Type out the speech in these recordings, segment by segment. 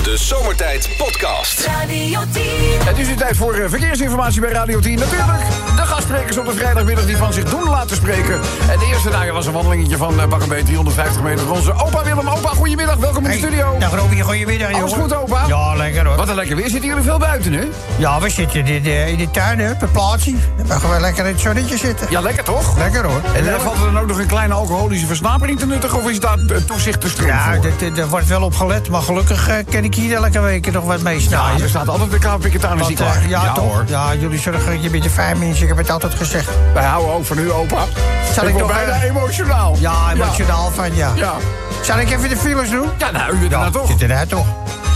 De Zomertijd Podcast. Radio 10. Het is nu tijd voor verkeersinformatie bij Radio 10. Natuurlijk de gastsprekers op de vrijdagmiddag die van zich doen laten spreken. En de eerste dag was een wandelingetje van pak een beetje 350 meter. Onze opa Willem. Opa, goedemiddag. Welkom in de studio. Dag Robby, goedemiddag jongen. Alles goed, opa? Ja, lekker hoor. Wat een lekker weer. Zitten jullie veel buiten, hè? Ja, we zitten in de tuin, hè, per plaatsje. Dan mogen we lekker in het zonnetje zitten. Ja, lekker toch? Lekker hoor. En valt er dan ook nog een kleine alcoholische versnapering te nuttigen? Of is daar toezicht te stroom Ja, voor? er wordt wel op gelet, maar gelukkig kan ik hier elke week nog wat mee Ja, snijden. er staat altijd een klaar piketanis die klaar. Ja, toch? hoor. Ja, jullie zorgen dat je bent een fijn mens, ik heb het altijd gezegd. Wij houden ook van u, opa. Zal ik ik word nog bijna emotionaal. Ja, emotionaal van ja. Ja. Zal ik even de files doen? Ja, nou, u daarna toch? Zit eruit toch?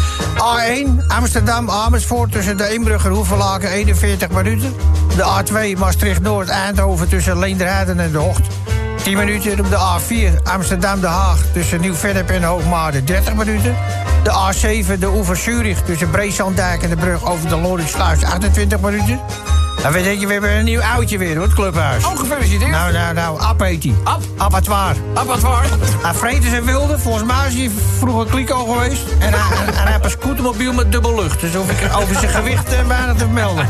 A1, Amsterdam, Amersfoort tussen de Eembrugge en Hoevelaken 41 minuten. De A2, Maastricht-Noord, Eindhoven tussen Leenderheiden en De Hocht 10 minuten. Op de A4, Amsterdam-De Haag tussen Nieuw-Vennep en Hoogmade 30 minuten. De A7, de Oever-Zurich tussen Breeslanddijk en de brug over de Lorensluis 28 minuten. Nou, weet je, we hebben een nieuw oudje weer, hoor, het clubhuis. Oh, gefeliciteerd. Nou, App heet hij. Abattoir. Abattoir. Hij vreten zijn wilde. Volgens mij is hij vroeger Kliko geweest. En hij heeft een scootermobiel met dubbel lucht. Dus hoef ik over zijn gewicht weinig te vermelden.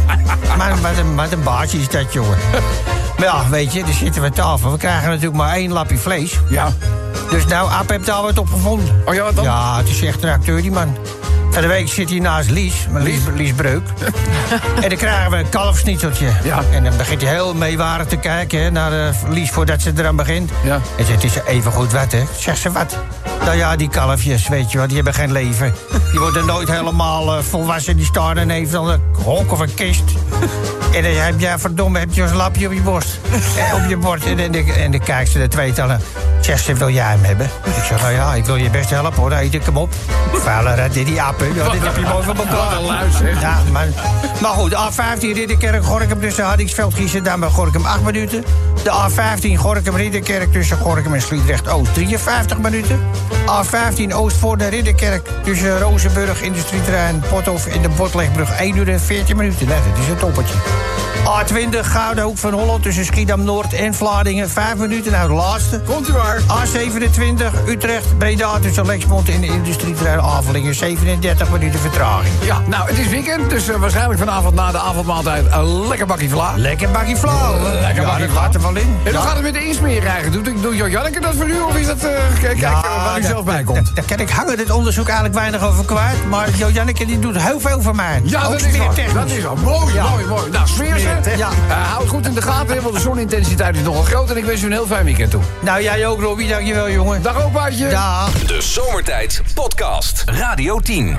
Maar een baasje is dat, jongen. Maar ja, weet je, daar zitten we aan tafel. We krijgen natuurlijk maar 1 lapje vlees. Ja. Dus nou, App heeft daar wat op gevonden. Oh ja, wat dan? Ja, het is echt een acteur, die man. Van de week zit hij naast Lies Breuk. En dan krijgen we een kalfsnitseltje. Ja. En dan begint hij heel meewarig te kijken hè, naar Lies voordat ze eraan begint. Ja. En zegt, het is even goed wat, hè? Zegt ze, wat? Nou ja, die kalfjes, weet je wat, die hebben geen leven. Die worden nooit helemaal volwassen. Die staan in een van een hok of een kist. En dan heb je, verdomme, heb je zo'n lapje op je borst. Op je bord. En dan kijkt ze de tweetallen. Zegt ze, wil jij hem hebben? Ik zeg, nou ja, ik wil je best helpen, hoor. Dan eet ik hem op. Vuiler, dit appen. Ja, dit heb je mooi van elkaar. Wat een luis, hè? Ja, maar goed, de A15 Ridderkerk, Gorinchem tussen Hardingsveld, Giessendam en Gorinchem 8 minuten. De A15 Gorinchem Ridderkerk tussen Gorinchem en Sliedrecht-Oost 53 minuten. A15 Oostvoort en Ridderkerk tussen Rozenburg, Industrieterrein, Pothof en de Botlekbrug 1 uur en 14 minuten. Nee, dat is een toppertje. A20 Gouden Hoek van Holland tussen Schiedam-Noord en Vlaardingen 5 minuten. Nou, de laatste. Komt u maar. A27 Utrecht, Breda tussen Lexmond en de Industrieterrein Avelingen 37 minuten vertraging. Ja, nou, het is weekend, dus waarschijnlijk vanavond na de avondmaaltijd een lekker bakkie vla. Lekker bakkie flauw. Lekker bakkie dat flauw. gaat er wel in. En hoe gaat het met de insmeren eigenlijk? Doet Janneke dat voor u, of is dat, kijk waar u zelf bij komt? Daar kan ik hangen dit onderzoek eigenlijk weinig over kwijt. Maar Janneke die doet heel veel voor mij. Ja, ook dat is waar. smeertechnisch. Dat is wel mooi, Ja. mooi. Nou, sfeer ze. Ja. Houd het goed in de gaten, hè, want de zonintensiteit is nogal groot. En ik wens u een heel fijn weekend toe. Nou, jij ook, Robby. Dankjewel, jongen. Dag, opaatje. Dag. De Zomertijd Podcast. Radio 10.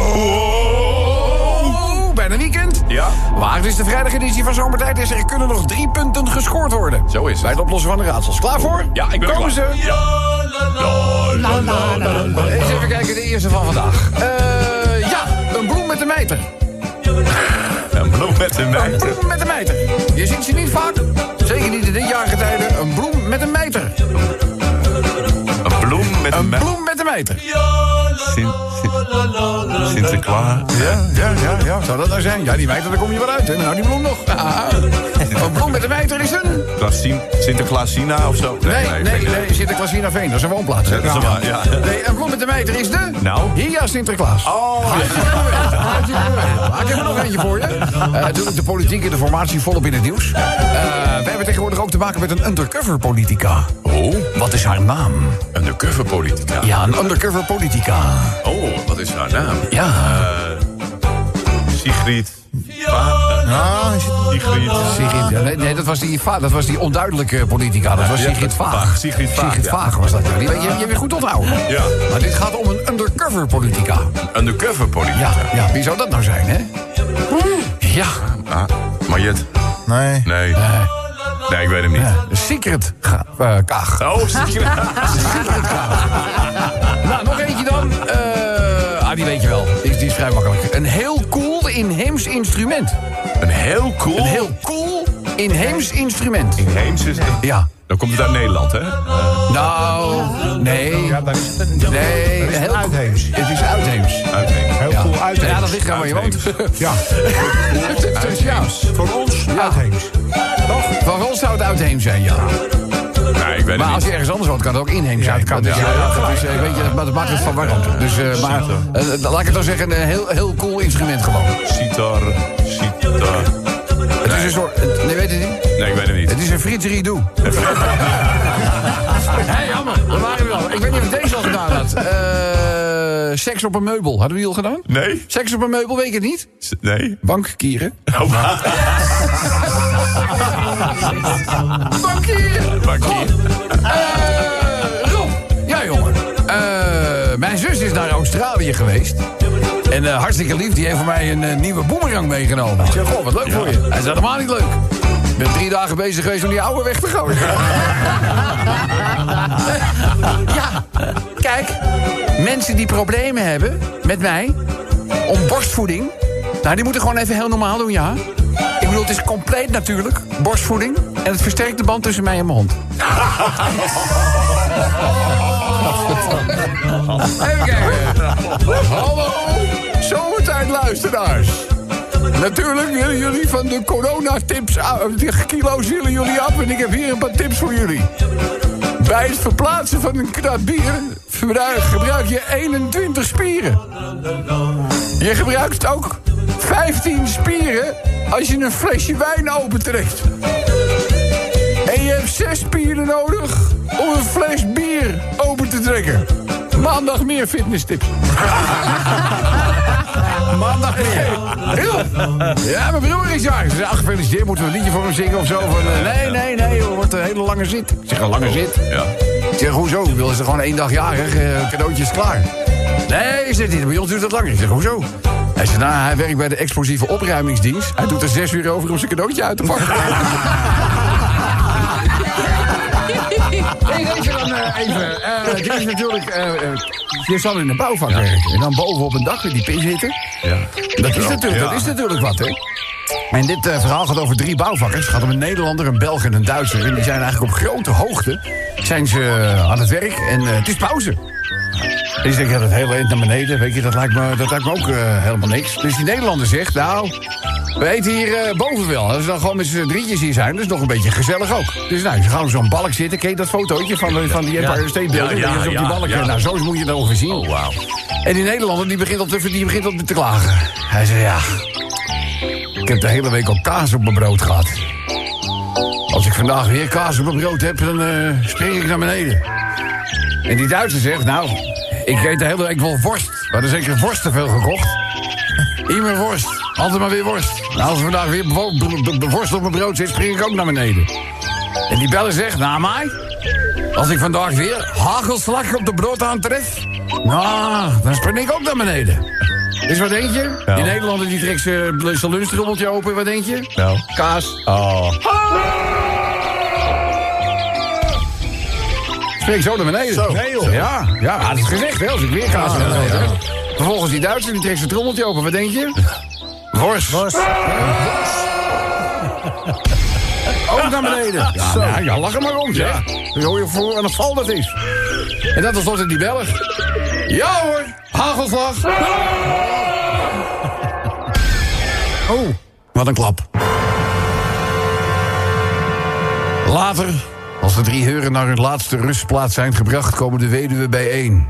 Bijna weekend. Ja. Maar het is de vrijdageditie van Zomertijd. Dus er kunnen nog 3 punten gescoord worden. Zo is het. Bij het oplossen van de raadsels. Klaar voor? Ja, ik ben er Komen klaar. ze? Eens even kijken, de eerste van vandaag. Ja, een bloem met een mijter. Een bloem met een mijter. Een bloem met een mijter. Je ziet ze niet vaak. Zeker niet in dit jarige tijden. Een bloem met een mijter. Een bloem met een Een mijter. bloem met een mijter. Sinterklaas. Ja. Zou dat nou zijn? Ja, die mijter, daar kom je wel uit, hè. Nou, die bloem nog. Een bloem met een mijter is een... Sinterklaasina of zo? Nee, Sinterklaasina Veen. Dat is een woonplaats. Hè? Dat is waar, ja. Nee, een bloem met een mijter is de... Nou? Hier, Sinterklaas. Oh, Maar ik heb er nog eentje voor je. Natuurlijk de politiek en de formatie volop in het nieuws. We hebben tegenwoordig ook te maken met een undercover politica. Oh, Wat is haar naam? undercover politica. Ja, een undercover politica. Oh, wat is haar naam? Ja. Sigrid. Sigrid, ja, nee, dat was die onduidelijke politica. Dat was Ja, Sigrid Vaag. Sigrid Vaag, ja. Vaag was dat. Ja. Die weet je hebt weer goed onthouden. Ja. Maar dit gaat om een undercover politica. Undercover politica. Ja. Wie zou dat nou zijn, hè? Ja. Mariette. Nee. Nee, ik weet hem niet. Secret Kaag. Oh, Sigrid. Nou, nog eentje dan. Die weet je wel. Die is vrij makkelijk. Een heel cool inheems instrument. Een heel cool. Een heel cool inheems instrument. Inheems is het. Ja. Dan komt het uit Nederland, hè? Nou, nee. Ja, daar is het Nee, dat is heel uitheems. Het is uitheems. Uitheems. Heel cool uitheems. Ja, dat ligt aan waar je woont. Ja, Dus ja. voor ons uitheems. Van ons zou het uitheems zijn, ja. Nee, ik weet het Maar als niet. je ergens anders woont, kan het ook inheems zijn. het kan. Dat is, weet je, dat maakt het van warmte. Dus, maar laat ik het dan zeggen, een heel cool instrument gewoon. Sitar. Het is een soort... Nee, weet je niet? Nee, ik weet het niet. Het is een friedgeridoo. Hé, jammer. Dat waren we al. Ik weet niet of ik deze al gedaan had. Seks op een meubel. Hadden we die al gedaan? Nee? Seks op een meubel, weet je het niet? Nee? Bankkieren. Bankier. Rob. Ja, jongen. Mijn zus is naar Australië geweest. En hartstikke lief, die heeft voor mij een nieuwe boemerang meegenomen. Ik zeg, goh, wat leuk voor je. Hij zei, helemaal niet leuk. Ik ben 3 dagen bezig geweest om die oude weg te gooien. Ja, kijk. Mensen die problemen hebben met mij om borstvoeding... Nou, die moeten gewoon even heel normaal doen, ja. Ik bedoel, het is compleet natuurlijk, borstvoeding... en het versterkt de band tussen mij en mijn hond. Even kijken. Hallo, zomertijd luisteraars. Natuurlijk willen jullie van de coronatips... die kilo's willen jullie af en ik heb hier een paar tips voor jullie. Bij het verplaatsen van een krat bier... gebruik je 21 spieren. Je gebruikt ook 15 spieren... als je een flesje wijn opentrekt. En je hebt 6 spieren nodig... om een fles bier open te trekken. Maandag meer fitnesstips. Maandag meer. Ja, mijn broer is jarig. Ze zei, gefeliciteerd, moeten we een liedje voor hem zingen of zo? Van, nee, het wordt een hele lange zit. Ik zeg, een lange zit? Ja. Ik zeg, hoezo? Ik wil ze gewoon 1 dag jarig, cadeautje is klaar. Nee, is dit niet. Bij ons duurt het langer. Ik zeg, hoezo? Hij zei, nou, hij werkt bij de explosieve opruimingsdienst. Hij doet er 6 uur over om zijn cadeautje uit te pakken. Nee, deze dan even. Dit is natuurlijk... je zal in een bouwvak werken. En dan boven op een dak weer die pin zitten. Ja. Dat is natuurlijk wat, hè? En dit verhaal gaat over 3 bouwvakkers. Het gaat om een Nederlander, een Belg en een Duitser. En die zijn eigenlijk op grote hoogte zijn ze aan het werk. En het is pauze. En die denken, dat hele eind naar beneden. Weet je, dat lijkt me ook helemaal niks. Dus die Nederlander zegt, nou... We eten hier boven wel. Als we dan gewoon met z'n drietjes hier zijn, dat is nog een beetje gezellig ook. Dus nou, ze gaan op zo'n balk zitten. Ken je dat fotootje van die Empire State Building? Ja, op die balk. ja. Nou, zo moet je dat ongeveer zien. Oh, wauw. En die Nederlander die begint al te klagen. Hij zei, ja... Ik heb de hele week al kaas op mijn brood gehad. Als ik vandaag weer kaas op mijn brood heb, dan spring ik naar beneden. En die Duitser zegt, nou... Ik eet de hele week wel worst. We hadden zeker worst te veel gekocht. Immer worst. Altijd maar weer worst. Nou, als er vandaag weer worst op mijn brood zit, spring ik ook naar beneden. En die beller zegt, nou mij, als ik vandaag weer hagelslag op de brood aantref, nou, dan spring ik ook naar beneden. Dus wat denk je? Ja. Die Nederlander die trekt zijn lunchtrommeltje open, wat denk je? Nou. Kaas. Oh. Spring zo naar beneden. Zo. Nee, joh. Ja, dat is gezegd, hè, als ik weer kaas heb. Vervolgens die Duitser die trekt zijn trommeltje open, wat denk je? Worst. Ook naar beneden. Ja, lach er maar om, zeg. Dan hoor je voor aan het val dat is. En dat was tot die Belg. Ja hoor, hagelslag. Oh, wat een klap. Later, als de 3 heren naar hun laatste rustplaats zijn gebracht, komen de weduwen bijeen.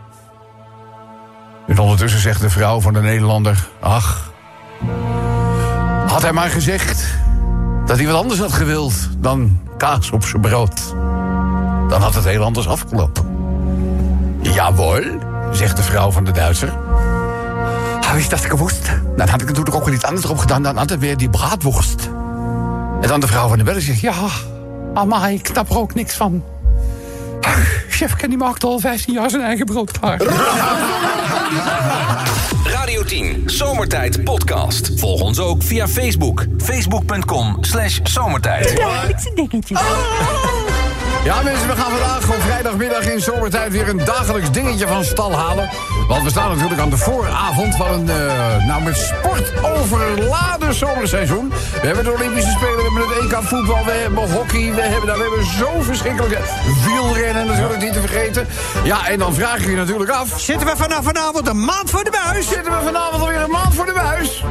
En ondertussen zegt de vrouw van de Nederlander, ach... Had hij maar gezegd dat hij wat anders had gewild dan kaas op zijn brood. Dan had het heel anders afgelopen. Jawel, zegt de vrouw van de Duitser. Had ik dat gewoest? Dan had ik natuurlijk ook wel iets anders erop gedaan. Dan had het weer die braadworst. En dan de vrouw van de Belg zegt, ja, maar ik snap er ook niks van. Chefke die maakt al 15 jaar zijn eigen brood klaar. Radio 10, Zomertijd Podcast. Volg ons ook via Facebook. Facebook.com/zomertijd. Ja mensen, we gaan vandaag op vrijdagmiddag in Zomertijd weer een dagelijks dingetje van stal halen. Want we staan natuurlijk aan de vooravond van een met sport overladen zomerseizoen. We hebben de Olympische Spelen, we hebben het EK voetbal, we hebben hockey, we hebben zo verschrikkelijke wielrennen natuurlijk niet te vergeten. Ja, en dan vraag je je natuurlijk af... Zitten we vanaf vanavond een maand voor de buis? Zitten we vanavond alweer een maand voor de buis?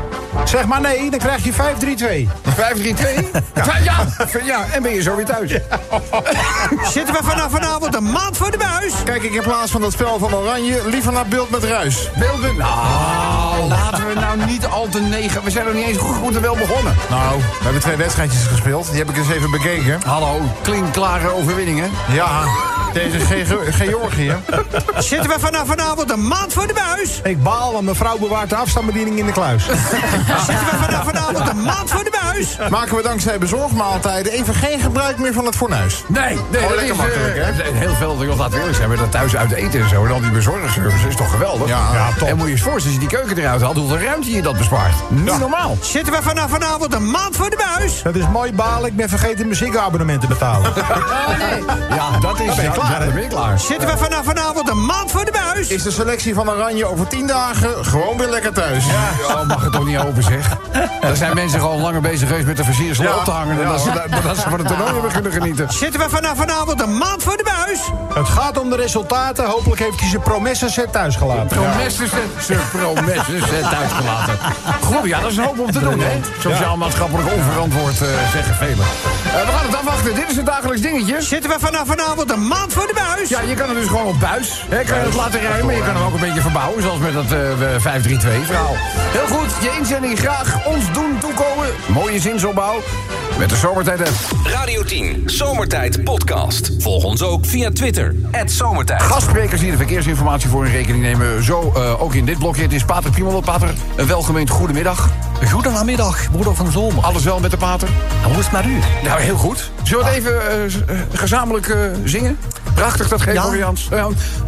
Zeg maar nee, dan krijg je 5-3-2. 5-3-2? Ja, en ben je zo weer thuis. Zitten we vanaf vanavond een maand voor de buis? Kijk ik in plaats van dat spel van Oranje liever naar Beeld met Ruis. Beelden? Nou, laten we nou niet al te negen. We zijn nog niet eens goed en wel begonnen. Nou, we hebben 2 wedstrijdjes gespeeld. Die heb ik eens even bekeken. Hallo, klinkklare overwinningen. Ja, tegen Georgië. Zitten we vanaf vanavond een maand voor de buis? Ik baal, want mijn vrouw bewaart de afstandsbediening in de kluis. Zitten we vanaf vanavond een maand voor de buis? Maken we dankzij bezorgmaaltijden even geen gebruik meer van het fornuis. Nee, dat lekker is makkelijk, hè? heel veel, joh, laten we eerlijk zijn, we dat thuis uit eten en zo. En al die bezorgservice is toch geweldig? Ja, top. En moet je eens voorstellen, als je die keuken eruit haalt, hoeveel ruimte je dat bespaart. Niet normaal. Zitten we vanaf vanavond een maand voor de buis? Dat is mooi balen, ik ben vergeten mijn ziekenabonnement te betalen. Ja, dat is ben je klaar, dan ben je klaar. Zitten we vanaf vanavond een maand voor de buis? Is de selectie van Oranje over 10 dagen gewoon weer lekker thuis. Ja, mag het toch niet open, zeg. Daar zijn mensen gewoon langer bezig geweest met de versiersel Ja. op te hangen... dan dat ze van het toernooi hebben kunnen genieten. Zitten we vanaf vanavond een maand voor de buis? Het gaat om de resultaten. Hopelijk heeft hij zijn promessenset thuis gelaten. Promessenset uitgelaten. Goed, ja, dat is een hoop om te doen, hè? Sociaal-maatschappelijk onverantwoord, zeggen velen. We gaan het afwachten. Dit is het dagelijks dingetje. Zitten we vanaf vanavond een maand voor de buis? Ja, je kan het dus gewoon op buis. Hè, kan je het laten rijmen, maar je kan hem ook een beetje verbouwen. Zoals met dat 5-3-2-verhaal. Heel goed, je inzending graag ons doen toekomen. Mooie zinsopbouw. Met de Zomertijd app. Radio 10, Zomertijd podcast. Volg ons ook via Twitter, @Zomertijd. Gastsprekers die de verkeersinformatie voor in rekening nemen. Zo ook in dit blokje. Het is Pater Piemelot. Pater, een welgemeend goedemiddag. Goedenamiddag, broeder van Zomer. Alles wel met de pater? Hoe is het met u? Nou, heel goed. Zullen we het even gezamenlijk zingen? Prachtig, dat Gregoriaans. Ja.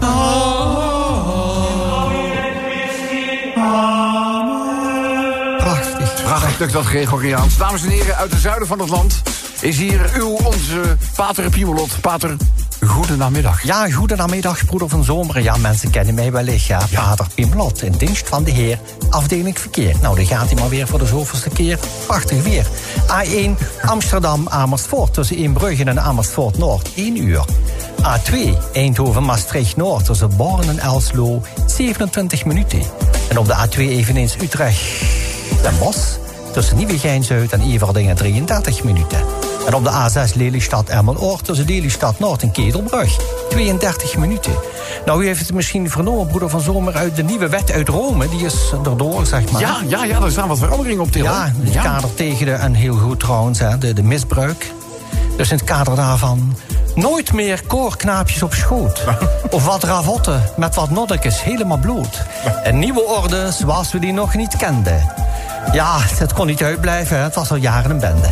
Prachtig. Prachtig, dat Gregoriaans. Dames en heren, uit het zuiden van het land is hier onze Pater Piemelot. Pater, goedenamiddag. Ja, goedenamiddag, broeder van Zomer. Ja, mensen kennen mij wellicht, ja. Pater Piemelot, in dienst van de Heer, afdeling verkeer. Nou, dan gaat hij maar weer voor de zoveelste keer. Prachtig weer. A1 Amsterdam-Amersfoort, tussen Eembrugge en Amersfoort-Noord, 1 uur. A2 Eindhoven-Maastricht-Noord, tussen Born en Elslo, 27 minuten. En op de A2 eveneens Utrecht-Den Bosch, tussen Nieuwegein-Zuid en Everdingen, 33 minuten. En op de A6 Lelystad-Emmeloord, tussen Lelystad-Noord en Ketelbrug, 32 minuten. Nou, u heeft het misschien vernomen, broeder van Zomer, uit de nieuwe wet uit Rome. Die is erdoor, zeg maar. Ja, er staan wat veranderingen op, Til. Ja, in het kader tegen en heel goed trouwens, de misbruik. Dus in het kader daarvan nooit meer koorknaapjes op schoot. Of wat ravotten met wat noddekes helemaal bloot. Een nieuwe orde zoals we die nog niet kenden. Ja, het kon niet uitblijven, het was al jaren een bende.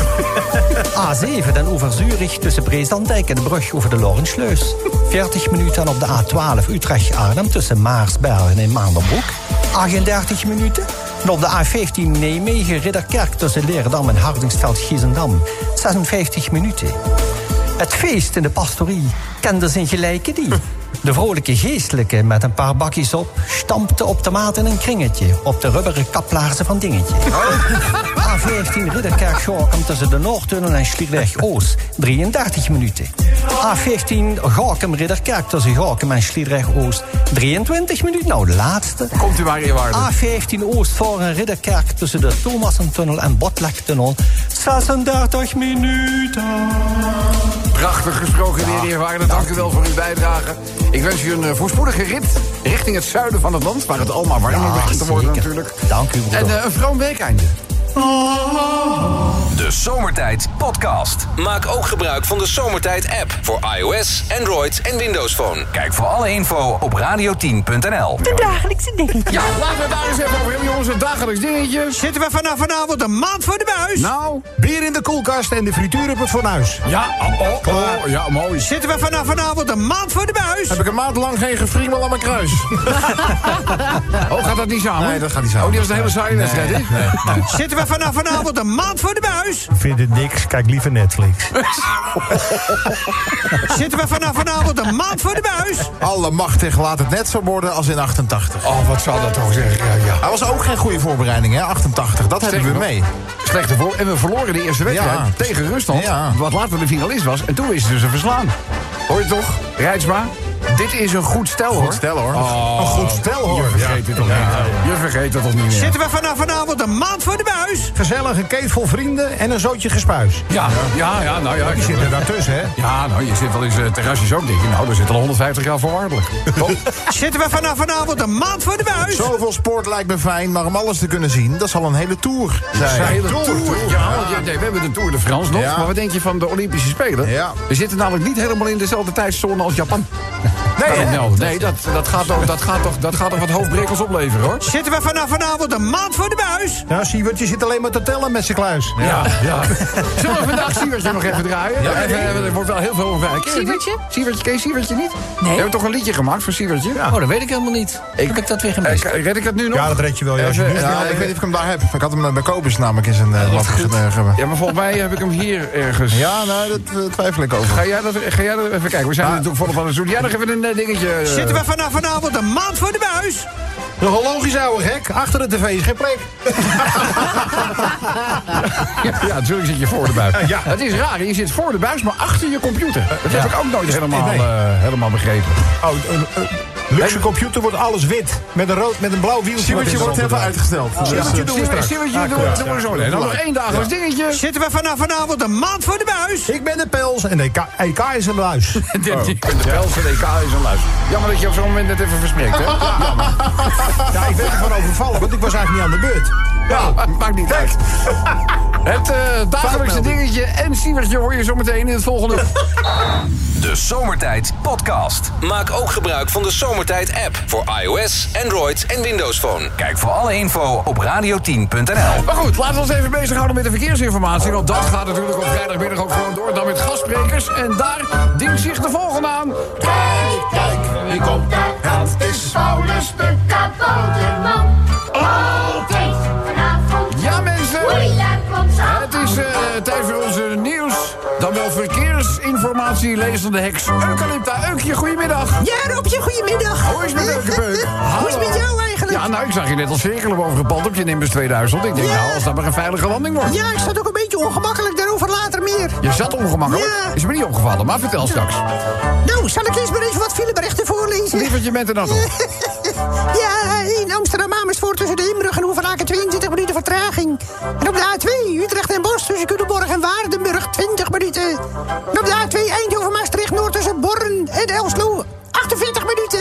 A7 Den Oever Zurich tussen Breeslanddijk en de brug over de Lorensluis. 40 minuten. En op de A12 Utrecht-Arnhem tussen Maarsbergen en Maanderbroek. 38 minuten. En op de A15 Nijmegen-Ridderkerk tussen Leerdam en Hardingsveld-Giessendam. 56 minuten. Het feest in de pastorie kende zijn gelijke die. De vrolijke geestelijke met een paar bakjes op stampte op de maat in een kringetje op de rubberen kaplaarzen van Dingetje. A15 Ridderkerk-Gorkum tussen de Noordtunnel en Sliedrecht-Oost, 33 minuten. A15 Gorkum-Ridderkerk tussen Gorkum en Sliedrecht-Oost, 23 minuten. Nou, de laatste. Komt u maar in waarde. A15 Oostvoorn-Ridderkerk tussen de Thomassentunnel en Botlektunnel, 36 minuten. Prachtig gesproken, de heer Waarde. Dank u wel voor uw bijdrage. Ik wens u een voorspoedige rit richting het zuiden van het land, waar het allemaal warmer begint te worden natuurlijk. Dank u, broeder. En een vroom weekeinde. De Zomertijd podcast. Maak ook gebruik van de Zomertijd app voor iOS, Android en Windows Phone. Kijk voor alle info op radio10.nl. De dagelijkse dingetje. Ja, laten we het daar eens even over hebben, jongens. Een dagelijks dingetje. Zitten we vanaf vanavond een maand voor de buis? Nou, Bier in de koelkast en de frituur op het fornuis. ja, ja, mooi. Zitten we vanaf vanavond een maand voor de buis? Heb ik een maand lang geen gefriemel aan mijn kruis. Oh, gaat dat niet samen? Nee, dat gaat niet samen. Oh, die was een hele saaie wedstrijd, hè? Zitten we vanaf vanavond een maand voor de buis? Ik vind het niks, kijk liever Netflix. Zitten we vanaf vanavond een maand voor de buis? Alle machtig, laat het net zo worden als in 88. Oh, wat zal dat toch zeggen? Ja. Hij was ook geen goede voorbereiding, hè, 88. Dat hebben we mee. Slechte voor. En we verloren de eerste wedstrijd Ja. tegen Rusland. Ja. Wat later de finalist was. En toen is ze verslaan. Hoor je toch, Reitsma? Dit is een goed stel, hoor. Goed stel, hoor. Oh, een goed stel, hoor. Je vergeet het toch niet. Je vergeet dat toch niet meer. Zitten we vanaf vanavond een maand voor de buis? Gezellig, een keet vol vrienden en een zootje gespuis. Ja, nou ja. Die zitten daartussen, hè? Ja, nou, je zit wel eens terrasjes ook, denk je. Nou, daar zit al 150 jaar voorwaardelijk. Zitten we vanaf vanavond een maand voor de buis? Zoveel sport lijkt me fijn, maar om alles te kunnen zien, dat is al een hele tour zijn. Een hele tour. Ja, want we hebben de Tour de France nog. Ja. Maar wat denk je van de Olympische Spelen? Ja. We zitten namelijk niet helemaal in dezelfde tijdzone als Japan. Nee, dat gaat toch wat hoofdbrekels opleveren, hoor. Zitten we vanaf vanavond een maand voor de buis? Nou, Siewert, je zit alleen maar te tellen met zijn kluis. Ja. Zullen we vandaag Sievertje nog even draaien? Ja, er wordt wel heel veel over. Sievertje? Ken je Sievertje niet? Nee. We hebben toch een liedje gemaakt voor Sievertje? Ja. Oh, dat weet ik helemaal niet. Heb ik dat weer gemist? Red ik het nu nog? Ja, dat red je wel. Ja, als je Even, niet Ja, ik weet niet of ik hem daar heb. Ik had hem bij Kobus namelijk in zijn lab hebben. Ja, maar volgens mij heb ik hem hier ergens. Ja, nou, dat twijfel ik over. Ga jij dat even kijken? We zijn natuurlijk volop aan het zoeken. Ja, nog even een dingetje. Zitten we vanaf vanavond een maand voor de buis? Nog een logisch ouwe gek. Achter de tv is geen plek. Ja, natuurlijk zit je voor de buis. Ja. Het is raar, je zit voor de buis, maar achter je computer. Dat heb ik ook nooit helemaal, Nee. helemaal begrepen. Oh, een luxe computer wordt alles wit. Met een blauw wieltje. Sievertje wordt even uitgesteld. Sievertje doen we straks. Sievertje doen we zo. En dan nog 1 dagelijks dingetje. Zitten we vanaf vanavond een maand voor de buis? Ik ben de Pels en de EK is een luis. De pels van de EK is een luis. Jammer dat je op zo'n moment net even verspreekt, hè? Ja, ik ben ervan overvallen, want ik was eigenlijk niet aan de beurt. Ja, maakt niet uit. Het dagelijkse dingetje en Sievertje hoor je zo meteen in het volgende. De Zomertijd Podcast. Maak ook gebruik van de Zomertijd app voor iOS, Android en Windows Phone. Kijk voor alle info op radio10.nl. Maar goed, laten we ons even bezighouden met de verkeersinformatie. Want dat gaat natuurlijk op vrijdagmiddag ook gewoon door. Dan met gastsprekers. En daar dient zich de volgende aan. Kijk, wie komt daar? Het is Paulus de kabouterman. Altijd vanavond. Ja, mensen. Het is tijd voor onze nieuws. Dan wel verkeersinformatie. Lezende heks Eucalypta. Eukje, goedemiddag. Ja, Robje, goedemiddag. Hoe is het met Eukepeuk? Hoe is het met jou eigenlijk? Ja, nou, ik zag je net al cirkelen boven het pand op je Nimbus 2000. Ik denk, Ja. nou, als dat maar een veilige landing wordt. Ja, ik zat ook een beetje ongemakkelijk, daarover later meer. Je zat ongemakkelijk. Ja. Is me niet opgevallen, maar vertel straks. Nou, zal ik eerst maar even wat fileberichten voorlezen? Lievertje met de natte. Ja, in Amsterdam Amersfoort tussen de Inbrug en Hoevelaken 22 minuten vertraging. En op de A2 Utrecht en Bos tussen Culemborg en Waardenburg 20 minuten. En op de A2 Eindhoven Maastricht Noord tussen Borren en Elslo 48 minuten.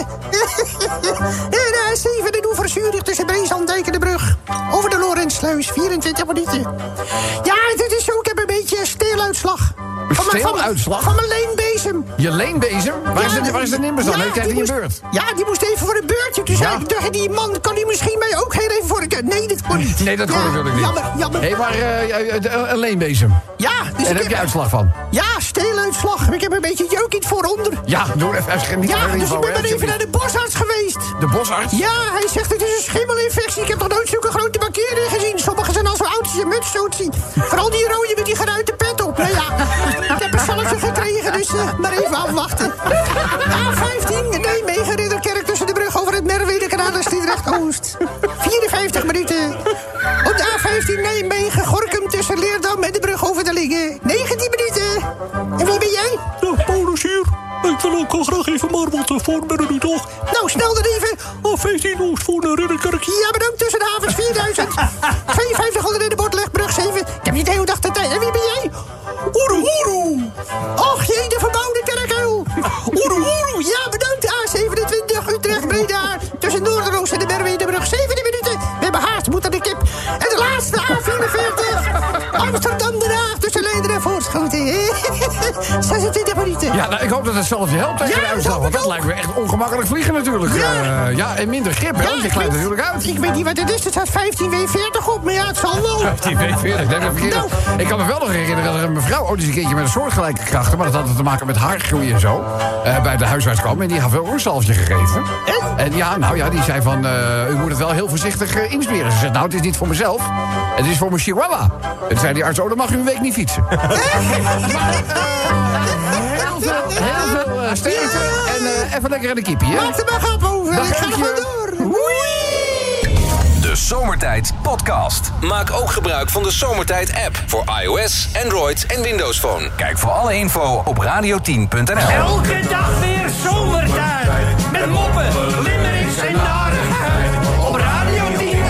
En de A7 de Doever Zurich tussen Breesland en Dijkendebrug. Over de Lorentsluis 24 minuten. Ja, het is zo, ik heb een beetje steeluitslag. Steeluitslag? Van mijn leenbezem. Je leenbezem? Waar is de Nimbus dan? Ja, Ik krijg die een beurt. Ja, die moest even voor een beurtje. Toen zei ik tegen die man, kan die misschien mij ook heel even voor een... Nee, dat kon niet. Nee, dat kon natuurlijk niet. Jammer. Hé, maar een leenbezem. Ja, dus En heb je uitslag van? Ja, steeluitslag. Ik heb een beetje jeuk in het vooronder. Ja, doe even niet Ja, meer dus info, ik ben hè, maar even naar alsjeblieft. de bosarts geweest. De bosarts? Ja, hij zegt het is een schimmelinfectie. Ik heb nog nooit zulke grote bakteriën gezien. Sommigen zijn al zo oud als je muts zo zien. Vooral die rode met die geruite pet op. Nou ja, ik heb een salve gekregen, dus maar even afwachten. A15, Nijmegen, Ridderkerk tussen de brug over het Merwede-kanaal en Sliedrecht-Oost. 54 minuten. Op de A15 Nijmegen, Gorinchem tussen Leerdam en de brug over de Lingen. 19 minuten. En wie ben jij? Ja, Paulus hier. Ik wil ook al graag even Marmot voorbereiden nu toch. Nou, snel dan even. 15 Oost voor naar Ridderkerk. Ja, bedankt tussen de havens 4000. 5200 in de Bordlegbrug 7. Ik heb niet de hele dag de tijd. En wie ben jij? Oeroeroe. Och jee, de verbouwde kerkuil. Oeroeroe. Ja, bedankt. A27 Utrecht Breda. Tussen Noorderoost en de Merwedebrug 17 minuten. We hebben haast, moet aan de kip. En de laatste A44. Amsterdam Den Haag tussen Leiden en Voorschoten. 26 minuten. Ja, nou, ik hoop dat het zelf je helpt tegen Ja, de uitslag. dat Want dat ook. lijkt me echt ongemakkelijk vliegen natuurlijk. Ja. Ja, en minder grip, hè? Want je glijdt natuurlijk uit. Ik weet niet wat het is. Er staat 15W40 op. Maar ja, het zal wel. Die V40, dat heb ik verkeerd. Nou. Ik kan me wel nog herinneren dat er een mevrouw ooit eens een keertje met een soortgelijke krachten, maar dat had te maken met haargroei en zo, bij de huisarts kwam en die had wel een zalfje gegeven. En ja, nou ja, die zei van, u moet het wel heel voorzichtig insmeren. Ze zegt, nou, het is niet voor mezelf, het is voor mijn chihuahua. En toen zei die arts, oh, dan mag u een week niet fietsen. Heel veel sterkte en even lekker in de kiepie, hè? Maak er maar grap over. Dag, Ik ga er Eukje. maar door. De Zomertijd Podcast. Maak ook gebruik van de Zomertijd app voor iOS, Android en Windows Phone. Kijk voor alle info op radio10.nl. Elke dag weer zomertijd. Met moppen, limmerings en narigheid. Op Radio 10.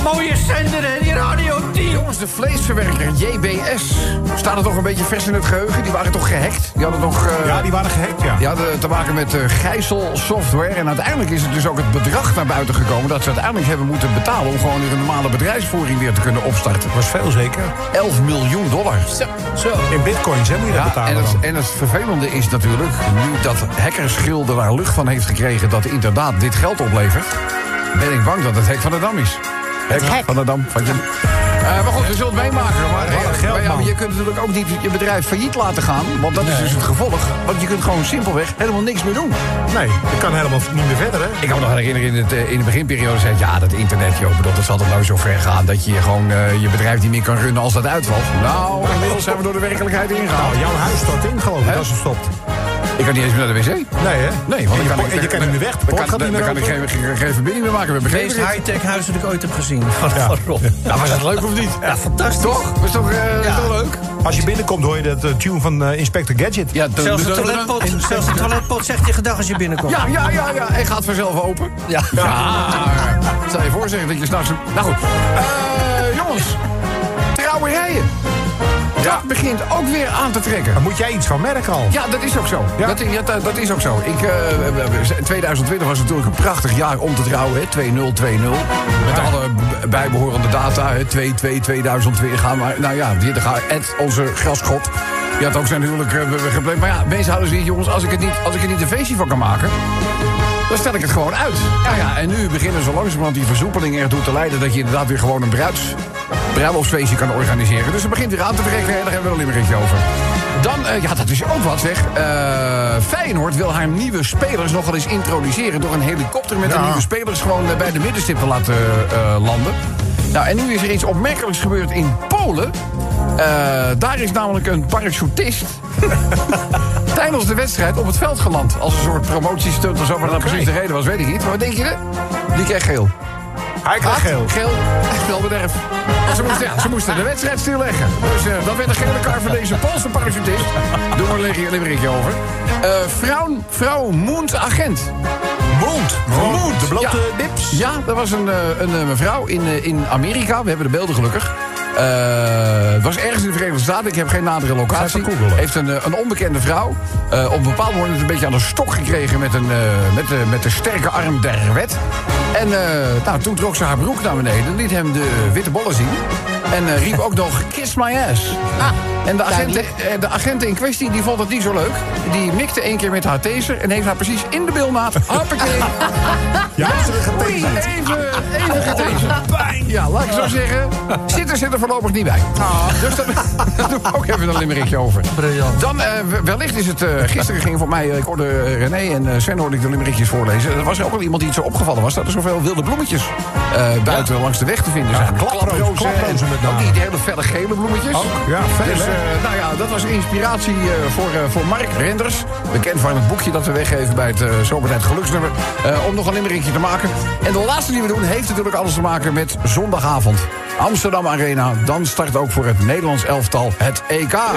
mooie zender, hè, die Radio 10. Jongens, de vleesverwerker JBS. Staat er toch een beetje vers in het geheugen? Die waren toch gehackt? Die hadden toch... Ja, die waren gehackt, ja. Die hadden te maken met gijzelsoftware. En uiteindelijk is het dus ook het bedrag naar buiten gekomen... dat ze uiteindelijk hebben moeten betalen... om gewoon weer een normale bedrijfsvoering weer te kunnen opstarten. Dat was veel zeker. $11 miljoen. Zo. In bitcoins, hè, moet je dat betalen dan. En het vervelende is natuurlijk... nu dat hackersgilde daar lucht van heeft gekregen... dat inderdaad dit geld oplevert... ben ik bang dat het hek van de Dam is. Hek van de Dam. Maar goed, we zullen het meemaken. Maar je kunt natuurlijk ook niet je bedrijf failliet laten gaan. Want dat is dus het gevolg. Want je kunt gewoon simpelweg helemaal niks meer doen. Nee, je kan helemaal niet meer verder, hè? Ik kan me nog herinneren in de beginperiode zei ja, dat internet, joh, dat zal toch nou zo ver gaan... dat je gewoon je bedrijf niet meer kan runnen als dat uitvalt. Nou, inmiddels zijn we door de werkelijkheid ingehaald. Nou, jouw huis stort in, geloof ik, als het stopt. Ik kan niet eens meer naar de wc. Nee, hè? Nee, want je kan niet meer weg. Dan kan ik geen verbinding meer maken. Het meest high-tech huis dat ik ooit heb gezien. Nou, was dat leuk of niet? Ja, fantastisch. Toch? Was toch leuk? Als je binnenkomt hoor je dat tune van Inspector Gadget. Ja, Zelfs de toiletpot zegt je gedag als je binnenkomt. Ja. Hij gaat vanzelf open. Ja. Stel je voor zeggen dat je s'nachts... Nou goed. Jongens. Trouwerijen. Dat begint ook weer aan te trekken. Daar moet jij iets van merken al. Ja, dat is ook zo. Ja. Dat is ook zo. 2020 was natuurlijk een prachtig jaar om te trouwen. Hè? 2020. Met alle bijbehorende data. 222020 gaan we. Nou ja, onze grasgod. Die had ook zijn huwelijk gepland. Maar ja, mensen houden zich, jongens, als ik er niet een feestje van kan maken... dan stel ik het gewoon uit. Ja, en nu beginnen zo langzamerhand die versoepeling ertoe te leiden... dat je inderdaad weer gewoon een bruiloftsfeestje kan organiseren. Dus het begint weer aan te trekken. Daar hebben we wel een limmerikje over. Dan, dat is ook wat zeg. Feyenoord wil haar nieuwe spelers nog wel eens introduceren... door een helikopter met de nieuwe spelers gewoon bij de middenstip te laten landen. Nou, en nu is er iets opmerkelijks gebeurd in Polen. Daar is namelijk een parachutist... tijdens de wedstrijd op het veld geland. Als een soort promotiestunt of zo. Maar dat precies de reden was, weet ik niet. Maar wat denk je? Die kreeg geel. Hij kreeg geel. Geel, spelbederf. Ze moesten de wedstrijd stilleggen. Dus dat werd een gele kaart voor deze Poolse parachutist. Doe maar een limmerikje over. Vrouw Moont agent. Moont, de blote dips. Ja, dat was een mevrouw in Amerika. We hebben de beelden gelukkig. Het was ergens in de Verenigde Staten. Ik heb geen nadere locatie. Heeft een onbekende vrouw op een bepaald moment een beetje aan de stok gekregen met de sterke arm der wet. En toen trok ze haar broek naar beneden, liet hem de witte bollen zien. En riep ook nog, kiss my ass. En de agent in kwestie die vond het niet zo leuk. Die mikte 1 keer met haar taser en heeft haar precies in de bilnaad. Hoppakee. Ja, Even getaserd. Ja, laat ik zo zeggen. Zit er voorlopig niet bij. Dus daar doe ik ook even een limmerikje over. Briljant. Dan, wellicht is het... gisteren ging voor mij... Ik hoorde René en Sven hoorde ik de limmerikjes voorlezen. Er was ook wel iemand die het zo opgevallen was... dat er zoveel wilde bloemetjes buiten langs de weg te vinden zijn. Klaprozen met name. Ook die hele felle gele bloemetjes. Ook, ja, veel, dus, dat was inspiratie voor Mark Renders. Bekend van het boekje dat we weggeven bij het Zomertijd Geluksnummer. Om nog een limmerikje te maken. En de laatste die we doen heeft natuurlijk alles te maken met zondagavond. Amsterdam Arena. Dan start ook voor het Nederlands elftal het EK. Ja!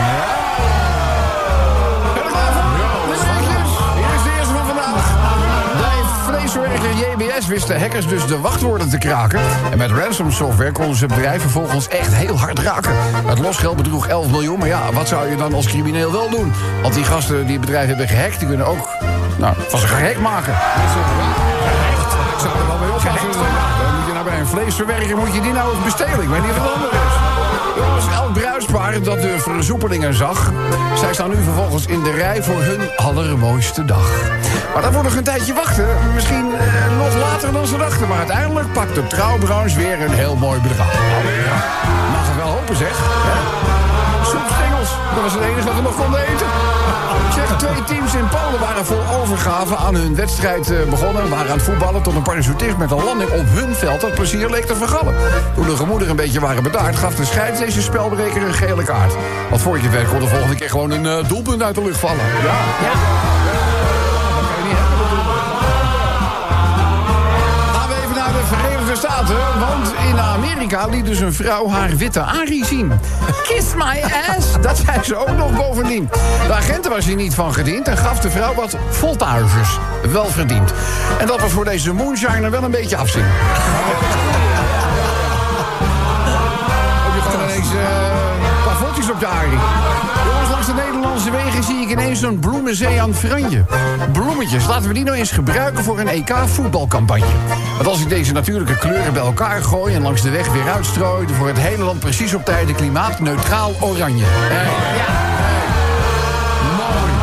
JBS wisten hackers dus de wachtwoorden te kraken. En met ransom software konden ze bedrijven vervolgens echt heel hard raken. Het losgeld bedroeg 11 miljoen. Maar ja, wat zou je dan als crimineel wel doen? Want die gasten die het bedrijf hebben gehackt... die kunnen ook van zich gehackt maken. Ik zou er wel mee oppassen. Dan moet je nou bij een vleesverwerker... moet je die nou eens bestelen. Ik weet niet of het anders is. Jongens, elk bruispaar dat de versoepelingen zag... zij staan nu vervolgens in de rij voor hun allermooiste dag. Maar dat wordt nog een tijdje wachten. Misschien nog later dan ze dachten. Maar uiteindelijk pakt de trouwbranche weer een heel mooi bedrag. Mag het wel hopen, zeg. Soepstengels, dat was het enige wat we nog konden eten. Zeg, 2 teams in Polen waren vol overgave aan hun wedstrijd begonnen. Waren aan het voetballen tot een parachutist met een landing op hun veld. Dat plezier leek te vergallen. Toen de gemoederen een beetje waren bedaard... gaf de scheids deze spelbreker een gele kaart. Want voor je het weet kon de volgende keer gewoon een doelpunt uit de lucht vallen. Ja. Verenigde Staten, want in Amerika liet dus een vrouw haar witte arie zien. Kiss my ass, dat zei ze ook nog bovendien. De agenten was hier niet van gediend en gaf de vrouw wat voltages. Wel verdiend. En dat was voor deze moonshiner wel een beetje afzien. ineens een bloemenzee aan Franje. Bloemetjes, laten we die nou eens gebruiken voor een EK-voetbalcampagne. Want als ik deze natuurlijke kleuren bij elkaar gooi en langs de weg weer uitstrooi, voor het hele land precies op tijd de klimaatneutraal oranje. Mooi.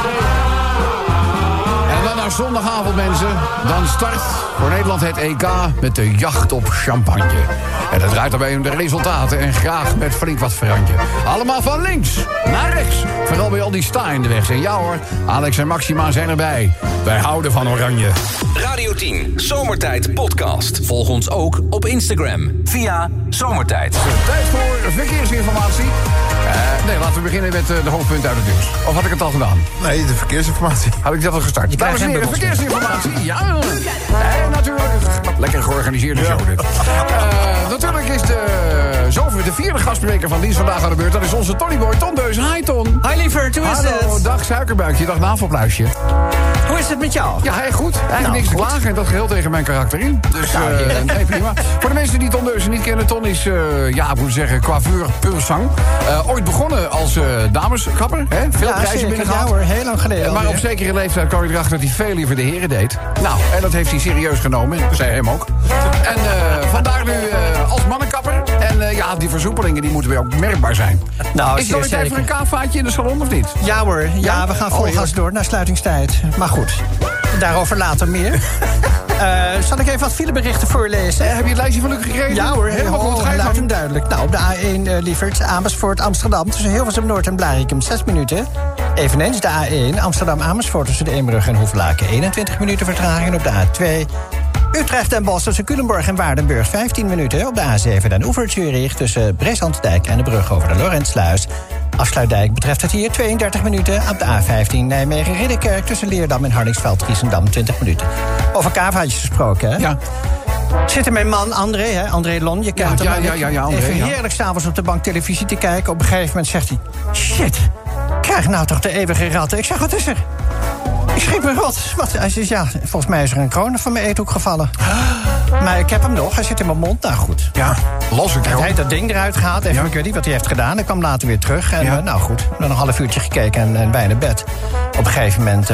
En dan naar zondagavond, mensen. Dan start voor Nederland het EK met de jacht op champagne. En dat draait daarbij om de resultaten en graag met flink wat verandje. Allemaal van links naar rechts. Vooral bij al die sta in de weg. En ja hoor, Alex en Maxima zijn erbij. Wij houden van oranje. Radio 10, Zomertijd Podcast. Volg ons ook op Instagram via Zomertijd. Tijd voor verkeersinformatie. Nee, laten we beginnen met de hoofdpunten uit het nieuws. Of had ik het al gedaan? Nee, de verkeersinformatie. Had ik dat al gestart? Dames en heren, verkeersinformatie. Ja, en natuurlijk. Lekker georganiseerde show dit. Natuurlijk is zover de vierde gastspreker van dienst vandaag aan de beurt. Dat is onze Tonyboy, Ton Deus. Hi Ton. Hi lieverd, hoe is Hallo, het? dag suikerbuikje, dag navelpluisje. Hoe is het met jou? Ja, heel goed. Eigenlijk niks te goed. klagen en dat geheel tegen mijn karakter in. Dus nee, prima. Voor de mensen die Ton Deus niet kennen, Ton is, ik moet zeggen, coiffeur pur sang. Ooit begonnen als dameskapper, hè? Veel prijzen binnengehaald. Ja hoor, heel lang geleden. Maar op zekere leeftijd kwam je erachter dat hij veel liever de heren deed. Nou, en dat heeft hij serieus genomen. Dat zei hem ook. En vandaar nu als mannenkapper. En die versoepelingen die moeten weer ook merkbaar zijn. Nou, is het zeer tijd voor een kaafvaatje in de salon of niet? Ja hoor, ja, we gaan vol gas heerlijk. door naar sluitingstijd. Maar goed, daarover later meer. Zal ik even wat fileberichten voorlezen? Heb je het lijstje van Luc gekregen? Ja hoor, helemaal goed. Ga je luid en gang. duidelijk. Nou, op de A1 lieverd, Amersfoort, Amsterdam. Tussen Hilversum Noord en Blarikum 6 minuten. Eveneens de A1 Amsterdam-Amersfoort tussen de Eembrug en Hoevelaken 21 minuten vertraging. En op de A2 Utrecht en Bos tussen Culemborg en Waardenburg 15 minuten. Op de A7 Den Oever Zurich tussen Breeslanddijk en de brug over de Lorentsluis. Afsluitdijk betreft het hier 32 minuten. Op de A15 Nijmegen-Ridderkerk tussen Leerdam en Hardingsveld-Giessendam 20 minuten. Over kaafvaatjes gesproken, hè? Ja. Zit er mijn man André, hè? André Lon, je kent hem. Ja, André, Even ja. heerlijk s'avonds op de bank televisie te kijken. Op een gegeven moment zegt hij... Shit, krijg nou toch de eeuwige ratten. Ik zeg, wat is er? Ik schrik me rot. Wat? Hij zegt, ja, volgens mij is er een kroon van mijn eethoek gevallen. Maar ik heb hem nog, hij zit in mijn mond. Nou goed. Ja, los ik Hij heeft dat ding eruit gehaald. Even, ik weet niet wat hij heeft gedaan. Hij kwam later weer terug. En nou goed, dan een half uurtje gekeken en bijna bed. Op een gegeven moment...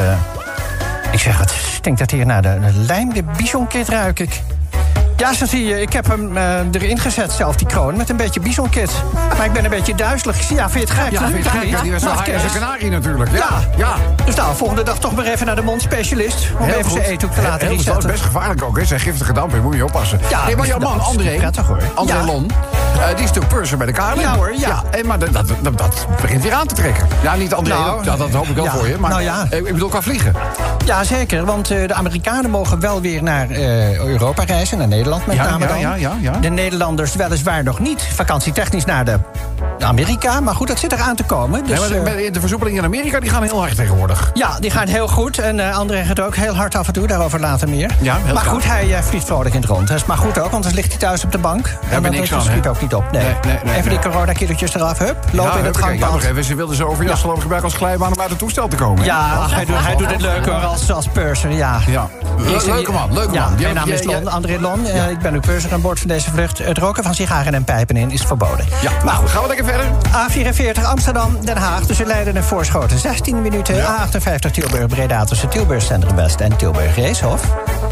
ik zeg, wat stinkt dat hier naar de lijmde bisonkit ruik ik. Ja, zo zie je, ik heb hem erin gezet, zelf die kroon, met een beetje bisonkit. Maar ik ben een beetje duizelig. Ja, vind je het gek? Ja, vind je het gek? Ja, die was wel Nou, hij is een kanarie natuurlijk. Ja. Ja. Dus nou, volgende dag toch maar even naar de mondspecialist. Om Heel even goed. zijn eethoek te laten Dat is resetten. best gevaarlijk ook, hè? Zijn giftige dampen, moet je oppassen. Ja, nee, maar jouw man, dat is André, prettig, hoor. André Ja. Lon, die is natuurlijk purser bij de KLM. Ja, hoor, ja. Maar dat begint weer aan te trekken. Ja, niet André, Nou, dat hoop ik wel ja. voor je. Maar Nou, ja. ik bedoel, qua vliegen. Ja, zeker, want de Amerikanen mogen wel weer naar Europa reizen, naar Nederland met name dan. Ja. De Nederlanders weliswaar nog niet vakantietechnisch naar de Amerika, maar goed, dat zit eraan te komen. Dus, Nee, maar de versoepelingen in Amerika die gaan heel hard tegenwoordig. ja, die gaan heel goed. En André gaat ook heel hard af en toe, daarover later meer. Ja, heel maar gaaf. goed, hij vliegt vrolijk in het rond. Dat is maar goed ook, want dan ligt hij thuis op de bank. En ben niks aan, schiet hè? ook niet op. Nee. Nee. Even die coronakilootjes eraf, hup, lopen in het Ja, nog gangpad. even. Ze wilden zo over jas geloof ik gebruiken als glijbaan om uit het toestel te komen. Ja, ach, hij doet het leuk hoor, als purser, ja. Ja. Leuke man. Ja, Die mijn naam is heb je- André Lon. Ik ben ook purser aan boord van deze vlucht. Het roken van sigaren en pijpen in is verboden. Ja, nou goed, gaan we lekker verder. A44 Amsterdam, Den Haag tussen Leiden en Voorschoten 16 minuten. A58 Tilburg Breda tussen Tilburg Centrum West en Tilburg Reeshof.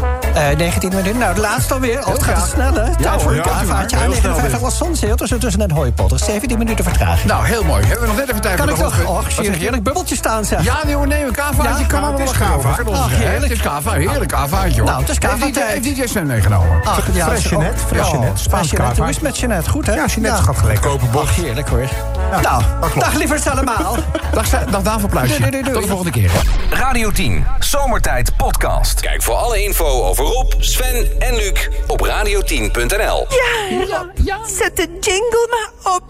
19 minuten. Nou, de laatste alweer. Oh, het gaat het snel, hè? Tijd voor een kaartvaartje. heel snel A59 dit. was Zonzeel tussen Den Hooipotter. 17 minuten vertraging. Nou, heel mooi. Hebben we nog net even tijd Kan voor ik de toch? hoofdpunt? Och, Wat zie je zeg een heerlijk bubbeltje staan, zeg. Ja, nee, een kavaatje Ja, kan nou, allemaal het is wel kava. gaan. Ach, heerlijk. Het is kava, heerlijk kavaatje hoor. Nou, het is kava-tijd. Heeft DJ Sven meegenomen? Ach, ja, Fresh dat is ook- Jeanette, Fresh Oh, Jeanette, Spaans Fresh Jeanette. Hoe is kava. het met Jeanette? Goed, hè? Ja, Jeanette gaat lekker. Kopen Ach, heerlijk hoor. Nou, dag lieverds allemaal. Dag Davelpluisje. Doei. Tot de volgende keer. Radio 10, Zomertijd Podcast. Kijk voor alle info over Rob, Sven en Luc op radio10.nl. Zet de jingle maar op.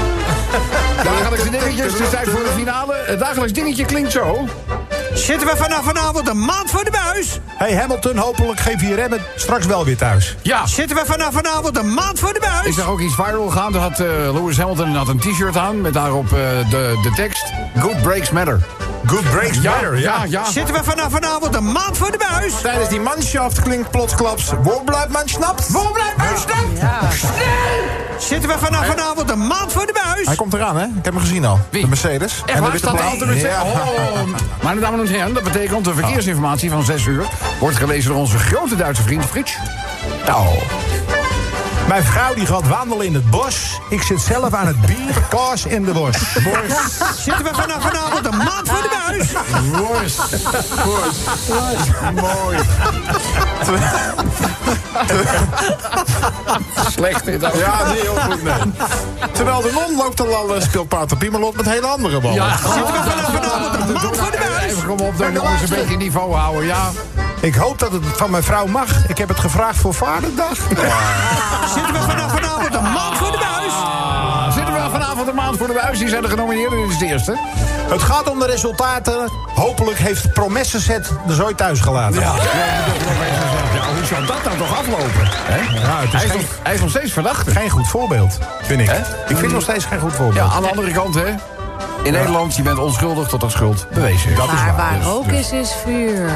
Dagelijks dingetjes, het is tijd voor de finale. Het dagelijks dingetje klinkt zo. Zitten we vanavond een maand voor de buis? Hey Hamilton, hopelijk geef je je remmen straks wel weer thuis. Ja. Zitten we vanavond een maand voor de buis? Ik zag ook iets viral gaan. Daar had Lewis Hamilton had een t-shirt aan met daarop de tekst Good Breaks Matter. Good breaks matter, ja. Zitten we vanavond een maand voor de buis? Tijdens die manschaft klinkt plotsklaps. Wo blijft man snapt? Waar blijft mijn stem? Zitten Zitten we vanavond een maand voor de buis? Hij komt eraan, hè? Ik heb hem gezien al. Wie? De Mercedes. Echt waar, de staat er blauw. altijd met Ja. Meine dames en heren, dat betekent de verkeersinformatie van 6 uur... wordt gelezen door onze grote Duitse vriend Frits. Nou. Mijn vrouw die gaat wandelen in het bos. Ik zit zelf aan het bier, kaas in de bos. Zitten we vanavond een maand voor de buis? Mooi. Slecht dit ook. Ja, nee, heel goed, nee. Terwijl de non loopt al speelt Pater Piemelot met hele andere ballen. Ja, Zitten we vanavond een maand voor de buis? even kom op, dan jongens een beetje niveau houden, ja. Ik hoop dat het van mijn vrouw mag. Ik heb het gevraagd voor Vaderdag. Zitten we vanavond een maand voor de buis? Zitten we vanavond een maand voor de buis, die zijn er genomineerd, dit is de eerste. Het gaat om de resultaten. Hopelijk heeft Promessenset de zooi thuis gelaten. Ja, hoe zou dat nou toch aflopen? Hè? Ja, het is Hij is nog steeds verdachte. geen goed voorbeeld, vind ik. Hè? Ik vind nog steeds geen goed Ja, voorbeeld. aan de andere kant, hè. In Nederland, je bent onschuldig tot dat schuld bewezen is. Dat is Maar waar. waar rook is vuur.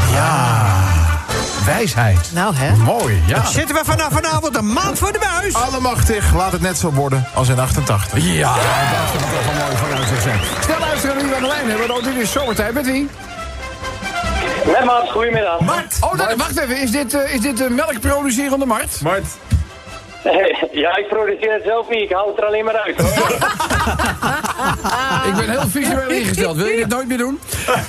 Wijsheid. Nou, hè? Mooi, ja. Zitten we vanavond een maand voor de buis? Allemachtig, laat het net zo worden als in 88. Ja, dat is toch wel mooi vanuit zich zijn. Snel luisteren wie we aan de lijn hebben. Dit is zomertijd. Met wie? Met Mart, goedemiddag. Mart. Oh, wacht even. Is dit de melkproducerende Mart? Mart. Ja, ik produceer het zelf niet. Ik hou het er alleen maar uit. Ik ben heel visueel ingesteld. Wil je dit nooit meer doen?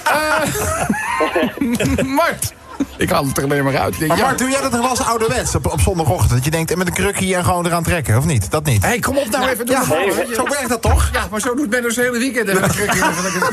Mart. Ik haal het er alleen maar uit. Maar Mart, doe jij dat nog wel eens ouderwets op zondagochtend? Dat je denkt, met een krukje en gewoon eraan trekken, of niet? Dat niet? Hey, kom op nou even. Doe Ja, normaal, hè. zo werkt dat toch? Ja, maar zo doet Ben dus het hele weekend. En wat doe je dan?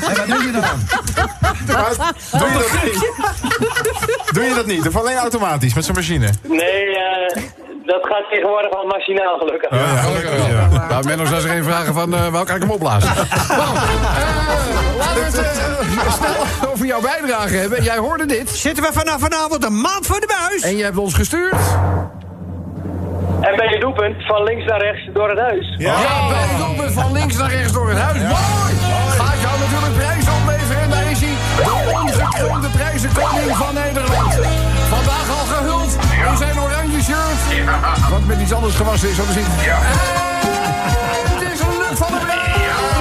Doe je dat niet? Doe je dat niet? Of alleen automatisch, met zo'n machine? Nee, dat gaat tegenwoordig al machinaal gelukkig. Gelukkig wel. Nou, Menno zou zich even vragen van, waar kan ik hem opblazen? Nou, laten we het snel over jouw bijdrage hebben. Jij hoorde dit. Zitten we vanavond een maand voor de buis? En je hebt ons gestuurd. En bij je doelpunt van links naar rechts door het huis. Ja, bij het doelpunt van links naar rechts door het huis. Mooi! Gaat jou natuurlijk prijs opleveren. En daar is hij, de ongekroonde prijzenkoning van Nederland. Vandaag al gehuld in zijn oranje shirt. Wat met iets anders gewassen is, zo te zien. Het is een Luc van der Brink.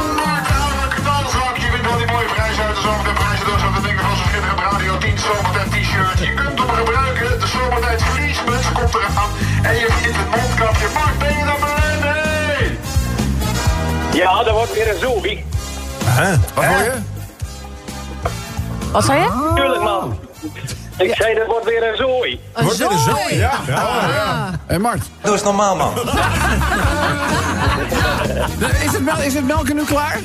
Je wint wel die mooie prijs uit de zomer. De prijzen door zo'n dingen van zo'n schitterend Radio 10 Zomertijd t-shirt. Je kunt hem gebruiken. De Zomertijd vliesmuts komt eraan. En je vindt het mondkapje. Mark, ben je dan blij mee? Ja, dat wordt weer een zooi. Wat hoor je? Wat zei je? Tuurlijk, man. Ik zei, dat wordt weer een zooi. Een zooi? Ja. Hé, Mart. Doe eens normaal, man. Is het melken nu klaar?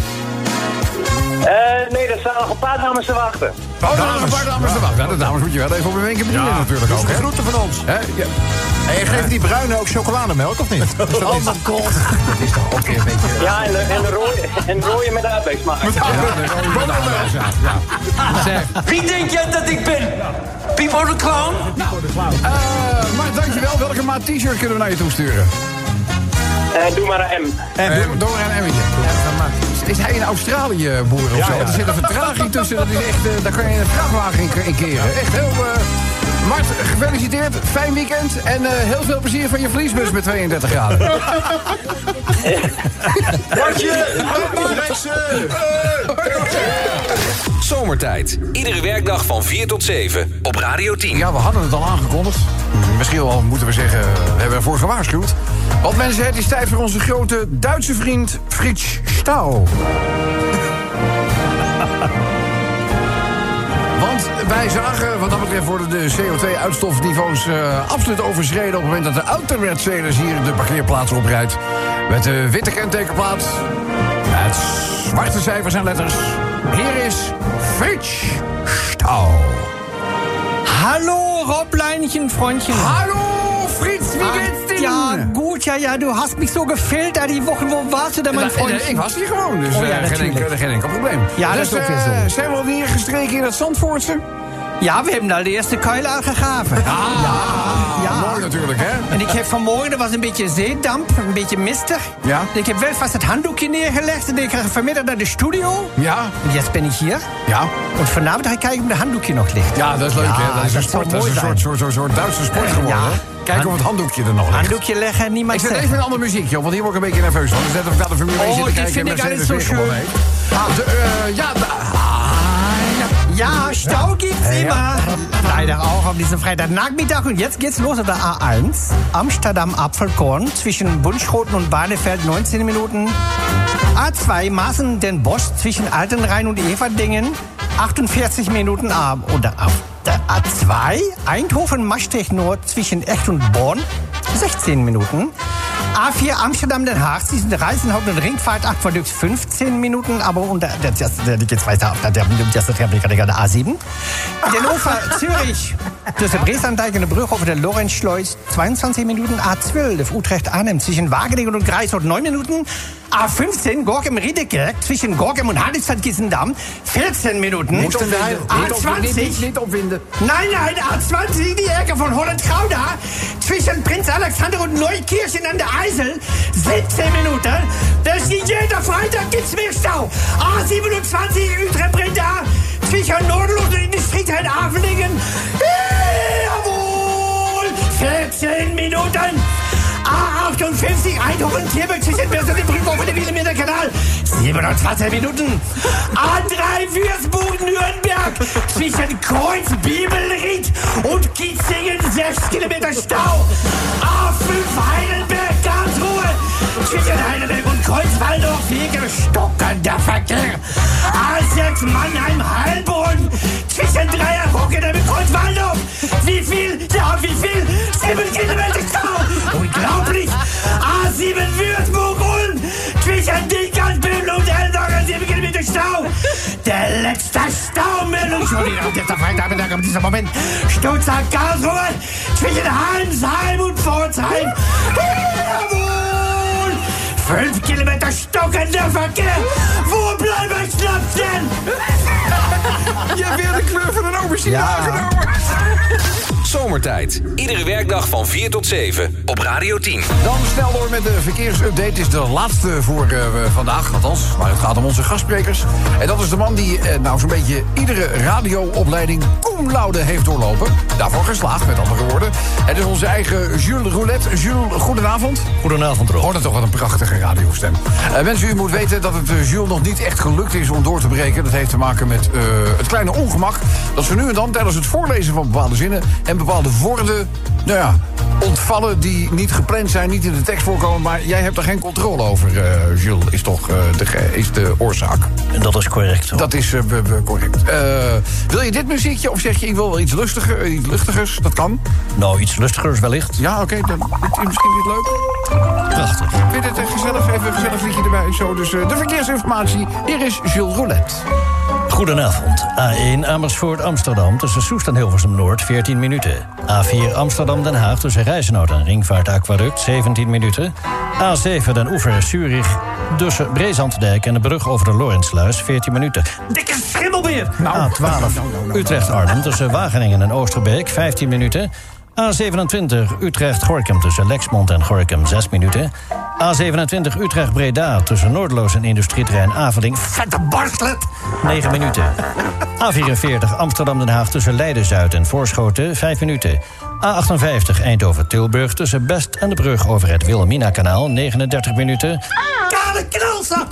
Nee, er staan nog een paar dames te wachten. Oh, daar zijn een paar dames te wachten. Ja, de dames moet je wel even op een wenkje bedienen natuurlijk ook. De groeten van ons. Hè? Ja. En je geeft die bruine ook chocolademelk, of niet? Oh mijn god. Dat is toch ook weer een beetje... Ja, en de rode met aardbeismaak. Wie denk jij dat ik ben? Pipo de Clown? Maar dankjewel. Welke maat t-shirt kunnen we naar je toesturen? Doe maar een M. Door een emmetje. Is hij in Australië boer of zo? Ja. Er zit een vertraging tussen. Dat is echt, daar kan je een vrachtwagen in keren. Echt heel... Mart, gefeliciteerd. Fijn weekend. En heel veel plezier van je vliesbus met 32 graden. Zomertijd. Iedere werkdag van 4 tot 7 op Radio 10. Ja, we hadden het al aangekondigd. Misschien wel moeten we zeggen, we hebben ervoor gewaarschuwd. Want mensen, het is tijd voor onze grote Duitse vriend Frits Stau. Want wij zagen, wat dat betreft worden de CO2-uitstofniveaus absoluut overschreden... op het moment dat de Automercedes hier de parkeerplaats oprijdt. Met de witte kentekenplaat, met zwarte cijfers en letters. Hier is Frits Stau. Hallo, Robleinchen, Freundchen. Hallo, Frits, wie geht's dir? Ja, gut, ja, du hast mich so gefehlt, die Woche, wo warst du da, mein Freundchen? Ik was hier gewoon, dus Oh ja, geen enkel probleem. Ja, dus, dat is ook weer zo. Zijn we al neergestreken in het Zandvoortse? Ja, we hebben al de eerste kuil aangegraven. Ja, mooi natuurlijk, hè? En ik heb vanmorgen, er was een beetje zeedamp, een beetje mistig. Ja. Ik heb wel vast het handdoekje neergelegd en ik ga vanmiddag naar de studio. Ja. En jetzt ben ik hier. Ja. En vanavond ga ik kijken of de handdoekje nog ligt. Ja, dat is leuk, hè? Dat is een sport, dat is een soort Duitse sport geworden, ja. hè? Kijken of het handdoekje er nog ligt. Handdoekje leggen en niemand Ik zet zeggen. even een ander muziekje op, want hier word ik een beetje nerveus van. Dus net of ik naar de Formule 1 zit te dit kijken en vind ik Mercedes alles zo weer gewonnen schön. heeft. Ja, Stau gibt's immer. Leider auch auf diesem Freitagnachmittag. Und jetzt geht's los auf der A1. Amsterdam-Apfelkorn zwischen Bunschroten und Barneveld 19 Minuten. A2 Maaßen-Den Bosch zwischen Altenrhein und Everdingen 48 Minuten. Oder auf der A2 Eindhoven-Maastricht-Nord zwischen Echt und Born 16 Minuten. A4 Amsterdam-Den Haag zwischen Reisenhaupt und Ringvaart Aquädukt 15 Minuten, aber der liegt jetzt weiter auf der A7. Hannover Zürich tussen Breesandijk en de brug over de Lorenzschleus 22 Minuten. A12 Utrecht-Arnhem zwischen Wageningen und Greifswald 9 Minuten. A15 Gorkum-Riedekerk zwischen Gorkum und Hadestedt-Giessendam 14 Minuten. A20 Niet opwinden. Nein, A20 die Ecke von Holland-Gouda zwischen Prinz Alexander und Neukirchen an der Eisel 17 Minuten. Das ist jeder Freitag gibt's mehr Stau. A27 Utrecht-Breda zwischen Nordloos und Industrieterrein Avelingen. Jawohl! 14 Minuten. A58 Eindhoven-Tierberg zwischen Bers und dem Brücke over den Wieleminer Kanal 27 Minuten. A3 Würzburg-Nürnberg zwischen Kreuz-Bibelried und Kietzingen 6 Kilometer Stau. A5 Heidelberg-Karlsruhe zwischen Heidelberg und Kreuzwaldorf 4 stockender Verkehr. A6 Mannheim-Heilbronn zwischen Dreierbrücke und Kreuzwaldorf. Wie viel? Ja, wie viel? 7 Kilometer Stau. Unglaublich. A7 Würzburg-Ulm zwischen Diekern-Böbel und Elsager 7 Kilometer Stau. Der letzte Staumeldung. Entschuldigung, jetzt am Freitagmittag, aber dieser Moment. Stuttgart-Karlsruhe zwischen Halmsheim und Pforzheim. Jawohl! 5 Kilometer stockender Verkehr. Wo bleibt ich Schnapsen? Je hebt weer de kleur van een aubergine aangenomen. Zomertijd. Iedere werkdag van 4 tot 7 op Radio 10. Dan snel door met de verkeersupdate. Het is de laatste voor vandaag, althans. Maar het gaat om onze gastsprekers. En dat is de man die nou zo'n beetje iedere radioopleiding cum laude heeft doorlopen. Daarvoor geslaagd, met andere woorden. Het is onze eigen Jules Roulette. Jules, goedenavond. Goedenavond, Rob. Hoort het toch wat een prachtige radiostem. Mensen, u moet weten dat het Jules nog niet echt gelukt is om door te breken. Dat heeft te maken met het kleine ongemak dat ze nu en dan tijdens het voorlezen van bepaalde zinnen en bepaalde woorden, nou ja, ontvallen die niet gepland zijn, niet in de tekst voorkomen, maar jij hebt er geen controle over, Jules, is toch is de oorzaak. Dat is correct. Dat is correct. Wil je dit muziekje of zeg je ik wil wel iets luchtigers? Dat kan. Nou, iets lustigers wellicht. Ja, oké, dan misschien niet leuk. Prachtig. Vind je het gezellig? Even een gezellig liedje erbij. Zo, dus de verkeersinformatie. Hier is Jules Roulette. Goedenavond. A1 Amersfoort-Amsterdam tussen Soest en Hilversum Noord 14 minuten. A4 Amsterdam-Den Haag tussen Rijzenhout en Ringvaart Aquaduct 17 minuten. A7 Den Oever-Zurich tussen Breesandijk en de brug over de Lorenzsluis 14 minuten. Dikke schimmelbeer! A12 Utrecht-Arnhem tussen Wageningen en Oosterbeek 15 minuten. A27 Utrecht-Gorinchem tussen Lexmond en Gorinchem 6 minuten. A27 Utrecht-Breda tussen Noordeloos en industrieterrein Aveling. Vette barstlet! 9 minuten. A44 Amsterdam-Den Haag tussen Leiden-Zuid en Voorschoten 5 minuten. A58 Eindhoven-Tilburg tussen Best en de brug over het Wilhelmina-kanaal 39 minuten. Kale knalzak!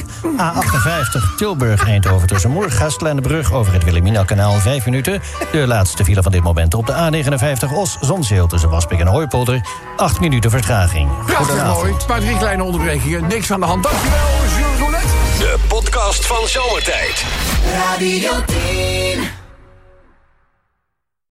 A58 Tilburg-Eindhoven tussen Moergastel en de brug over het Wilhelmina-kanaal 5 minuten. De laatste file van dit moment op de A59 Os-Zonzeel tussen Waspik en Hooipolder 8 minuten vertraging. Goedenavond. Mooi. Maar 3 kleine onderbrekingen, niks aan de hand. Dankjewel, Jules Roulette. De podcast van Zomertijd. Radio 10.